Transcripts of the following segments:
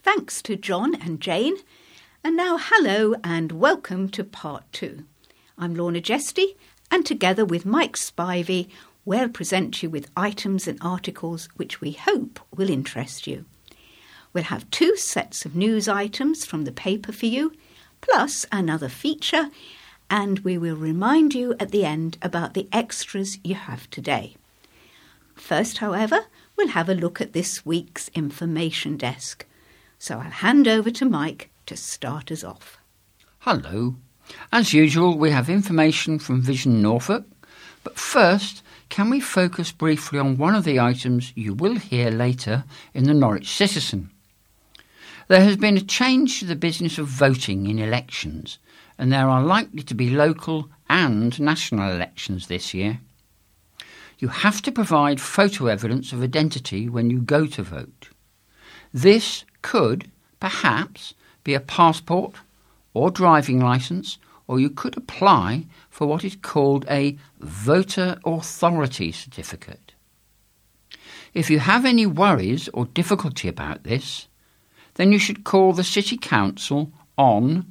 Thanks to John and Jane. And now hello and welcome to part 2. I'm Lorna Jesty, and together with Mike Spivey, we'll present you with items and articles which we hope will interest you. We'll have 2 sets of news items from the paper for you, plus another feature, and we will remind you at the end about the extras you have today. First, however, we'll have a look at this week's information desk. So I'll hand over to Mike to start us off. Hello. As usual, we have information from Vision Norfolk, but first, can we focus briefly on one of the items you will hear later in the Norwich Citizen? There has been a change to the business of voting in elections, and there are likely to be local and national elections this year. You have to provide photo evidence of identity when you go to vote. This could, perhaps, be a passport or driving licence, or you could apply for what is called a voter authority certificate. If you have any worries or difficulty about this, then you should call the City Council on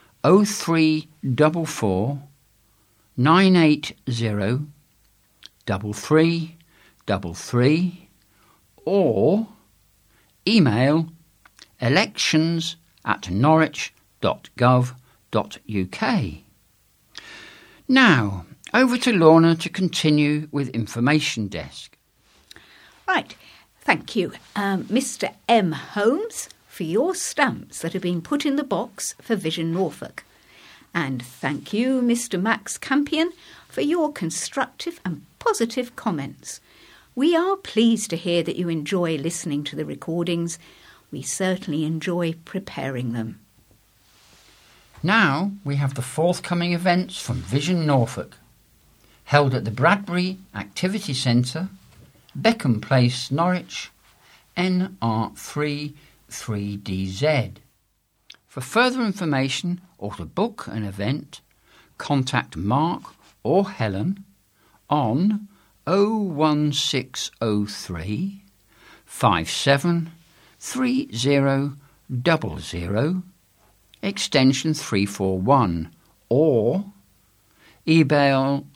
0344 980 3333 or email elections@norwich.gov.uk. Now, over to Lorna to continue with Information Desk. Right, thank you, Mr. M. Holmes, for your stamps that have been put in the box for Vision Norfolk. And thank you, Mr. Max Campion, for your constructive and positive comments. We are pleased to hear that you enjoy listening to the recordings. We certainly enjoy preparing them. Now we have the forthcoming events from Vision Norfolk, held at the Bradbury Activity Centre, Beckham Place, Norwich, NR3 3DZ. For further information or to book an event, contact Mark or Helen on 01603 57 3000 extension 341 or email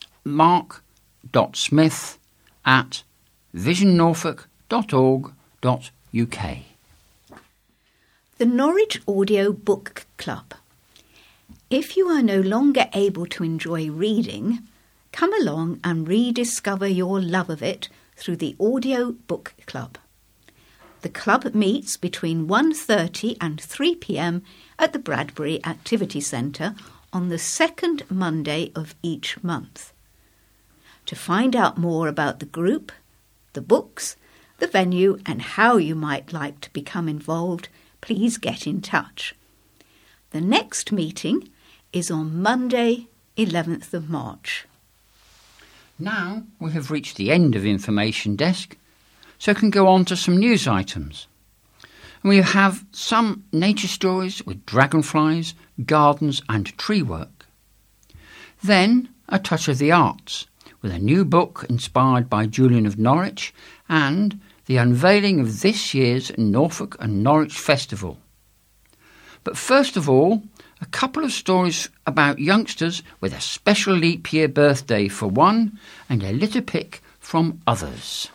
mark.smith@visionnorfolk.org.uk. The Norwich Audio Book Club. If you are no longer able to enjoy reading, come along and rediscover your love of it through the Audio Book Club. The club meets between 1:30 and 3 p.m. at the Bradbury Activity Centre on the second Monday of each month. To find out more about the group, the books, the venue and how you might like to become involved, please get in touch. The next meeting is on Monday, 11th of March. Now we have reached the end of Information Desk, so can go on to some news items. And we have some nature stories with dragonflies, gardens and tree work. Then a touch of the arts, with a new book inspired by Julian of Norwich and the unveiling of this year's Norfolk and Norwich Festival. But first of all, a couple of stories about youngsters with a special leap year birthday for one and a litter pick from others.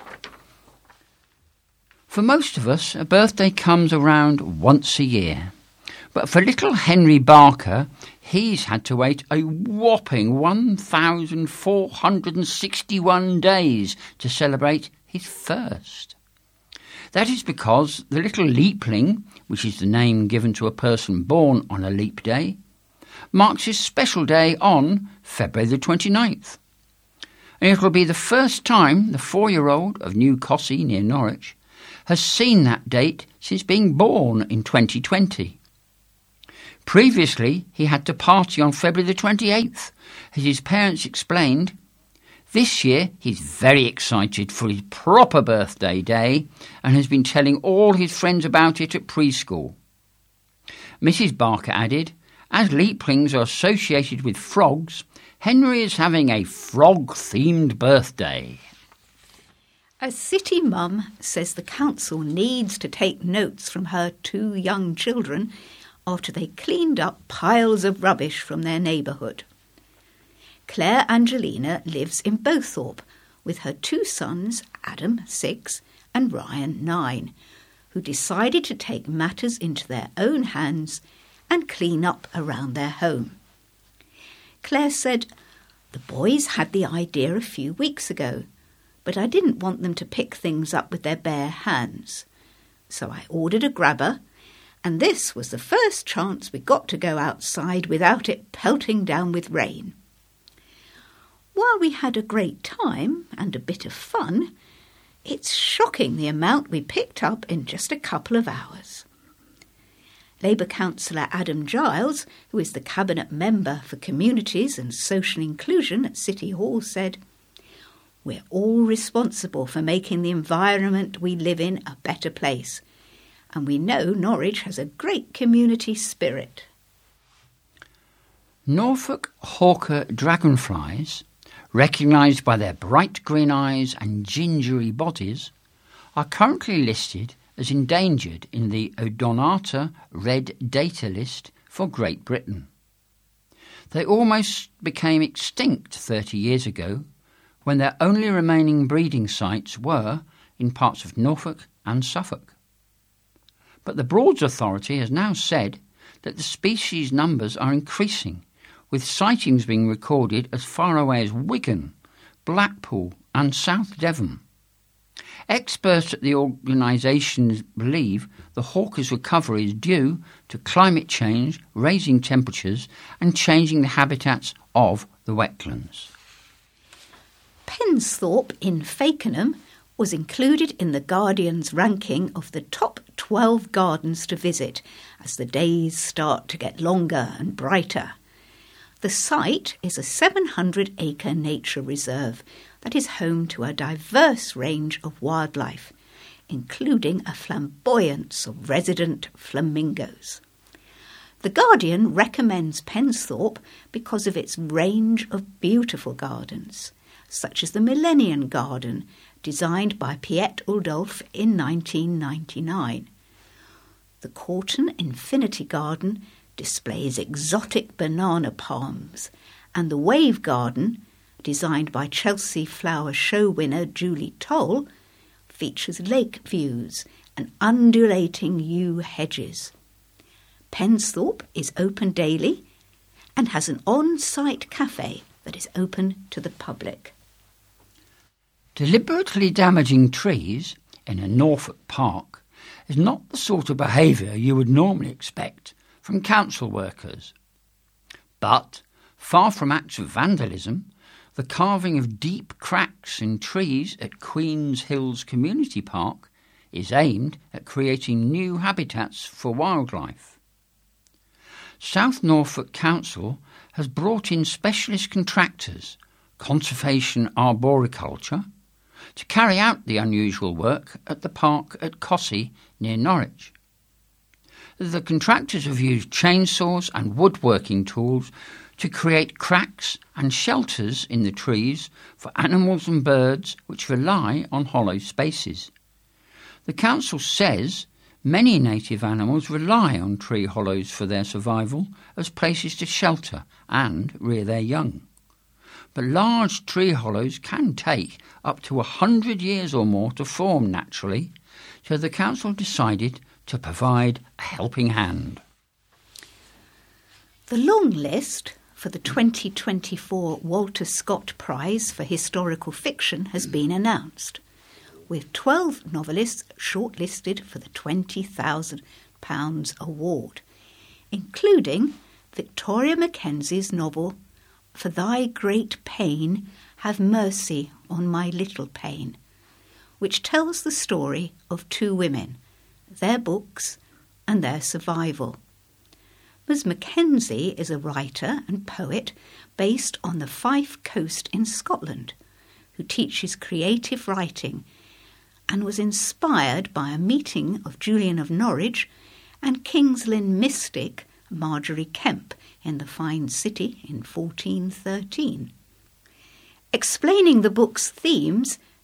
For most of us, a birthday comes around once a year. But for little Henry Barker, he's had to wait a whopping 1,461 days to celebrate his first. That is because the little leapling, which is the name given to a person born on a leap day, marks his special day on February the 29th. And it will be the first time the 4-year-old of New Cossey near Norwich has seen that date since being born in 2020. Previously, he had to party on February the 28th, as his parents explained. This year, he's very excited for his proper birthday day and has been telling all his friends about it at preschool. Mrs. Barker added, as leaplings are associated with frogs, Henry is having a frog-themed birthday. A city mum says the council needs to take notes from her 2 young children after they cleaned up piles of rubbish from their neighbourhood. Claire Angelina lives in Bowthorpe with her 2 sons, Adam, 6, and Ryan, 9, who decided to take matters into their own hands and clean up around their home. Claire said, "The boys had the idea a few weeks ago, but I didn't want them to pick things up with their bare hands. So I ordered a grabber, and this was the first chance we got to go outside without it pelting down with rain. While we had a great time and a bit of fun, it's shocking the amount we picked up in just a couple of hours." Labour councillor Adam Giles, who is the Cabinet Member for Communities and Social Inclusion at City Hall, said, "We're all responsible for making the environment we live in a better place, and we know Norwich has a great community spirit." Norfolk hawker dragonflies, recognised by their bright green eyes and gingery bodies, are currently listed as endangered in the Odonata Red Data List for Great Britain. They almost became extinct 30 years ago, when their only remaining breeding sites were in parts of Norfolk and Suffolk. But the Broads Authority has now said that the species numbers are increasing, with sightings being recorded as far away as Wigan, Blackpool and South Devon. Experts at the organisation believe the hawker's recovery is due to climate change, raising temperatures and changing the habitats of the wetlands. Pensthorpe in Fakenham was included in the Guardian's ranking of the top 12 gardens to visit as the days start to get longer and brighter. The site is a 700-acre nature reserve that is home to a diverse range of wildlife, including a flamboyance of resident flamingos. The Guardian recommends Pensthorpe because of its range of beautiful gardens, such as the Millennium Garden, designed by Piet Oudolf in 1999. The Corton Infinity Garden displays exotic banana palms, and the Wave Garden, designed by Chelsea Flower Show winner Julie Toll, features lake views and undulating yew hedges. Pensthorpe is open daily and has an on-site cafe that is open to the public. Deliberately damaging trees in a Norfolk park is not the sort of behaviour you would normally expect from council workers. But, far from acts of vandalism, the carving of deep cracks in trees at Queen's Hills Community Park is aimed at creating new habitats for wildlife. South Norfolk Council has brought in specialist contractors, Conservation Arboriculture, to carry out the unusual work at the park at Cossey near Norwich. The contractors have used chainsaws and woodworking tools to create cracks and shelters in the trees for animals and birds which rely on hollow spaces. The council says many native animals rely on tree hollows for their survival as places to shelter and rear their young. But large tree hollows can take up to 100 years or more to form naturally, so the council decided to provide a helping hand. The long list for the 2024 Walter Scott Prize for Historical Fiction has been announced, with 12 novelists shortlisted for the £20,000 award, including Victoria Mackenzie's novel For Thy Great Pain, Have Mercy on My Little Pain, which tells the story of 2 women, their books and their survival. Ms. Mackenzie is a writer and poet based on the Fife Coast in Scotland, who teaches creative writing and was inspired by a meeting of Julian of Norwich and King's Lynn mystic Marjorie Kemp in the Fine City in 1413. Explaining the book's themes,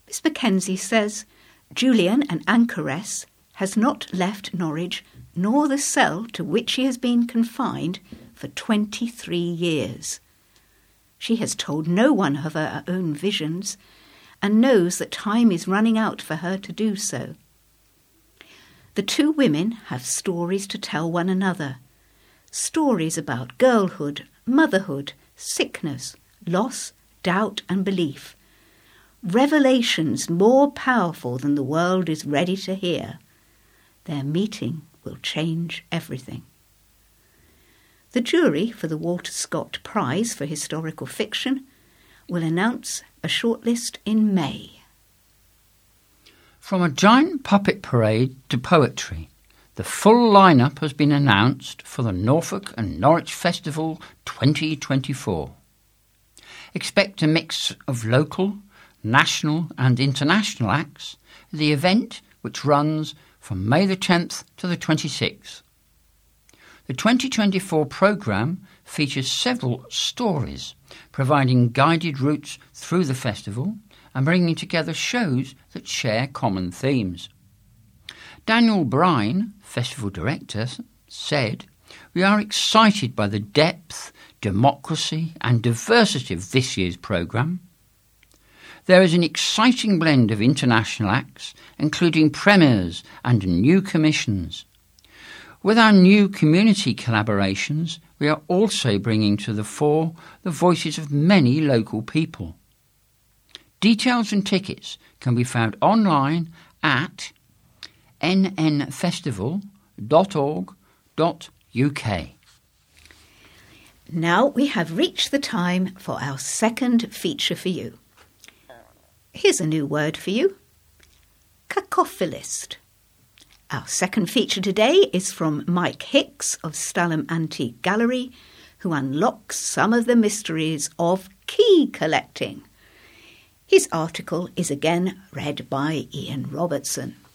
Miss Mackenzie says Julian, an anchoress, has not left Norwich nor the cell to which she has been confined for 23 years. She has told no one of her own visions and knows that time is running out for her to do so. The two women have stories to tell one another, stories about girlhood, motherhood, sickness, loss, doubt and belief, revelations more powerful than the world is ready to hear. Their meeting will change everything. The jury for the Walter Scott Prize for Historical Fiction will announce a shortlist in May. From a giant puppet parade to poetry, the full lineup has been announced for the Norfolk and Norwich Festival 2024. Expect a mix of local, national and international acts at the event, which runs from May the 10th to the 26th. The 2024 programme features several stories, providing guided routes through the festival and bringing together shows that share common themes. Daniel Brine, festival director, said, "We are excited by the depth, democracy and diversity of this year's programme. There is an exciting blend of international acts, including premieres and new commissions. With our new community collaborations, we are also bringing to the fore the voices of many local people. Details and tickets can be found online at nnfestival.org.uk. Now we have reached the time for our second feature for you. Here's a new word for you: cacophilist. Our second feature today is from Mike Hicks of Stalham Antique Gallery, who unlocks some of the mysteries of key collecting. His article is again read by Ian Robertson.